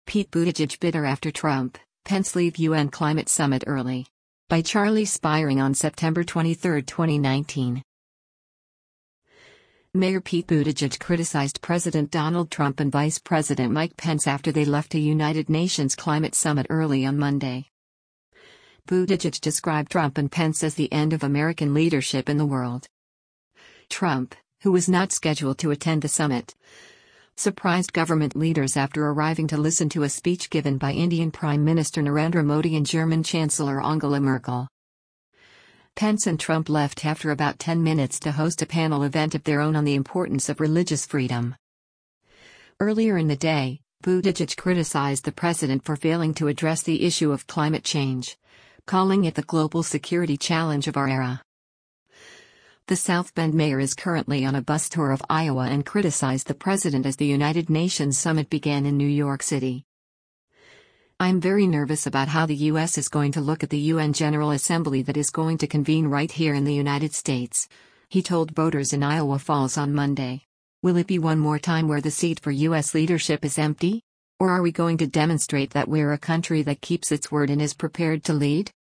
Pete Buttigieg bitter after Trump, Pence leave UN climate summit early. By Charlie Spiring on September 23, 2019. Mayor Pete Buttigieg criticized President Donald Trump and Vice President Mike Pence after they left a United Nations climate summit early on Monday. Buttigieg described Trump and Pence as the end of American leadership in the world. Trump, who was not scheduled to attend the summit, surprised government leaders after arriving to listen to a speech given by Indian Prime Minister Narendra Modi and German Chancellor Angela Merkel. Pence and Trump left after about 10 minutes to host a panel event of their own on the importance of religious freedom. Earlier in the day, Buttigieg criticized the president for failing to address the issue of climate change, calling it the global security challenge of our era. The South Bend mayor is currently on a bus tour of Iowa and criticized the president as the United Nations summit began in New York City. "I'm very nervous about how the U.S. is going to look at the UN General Assembly that is going to convene right here in the United States," he told voters in Iowa Falls on Monday. "Will it be one more time where the seat for U.S. leadership is empty? Or are we going to demonstrate that we're a country that keeps its word and is prepared to lead?"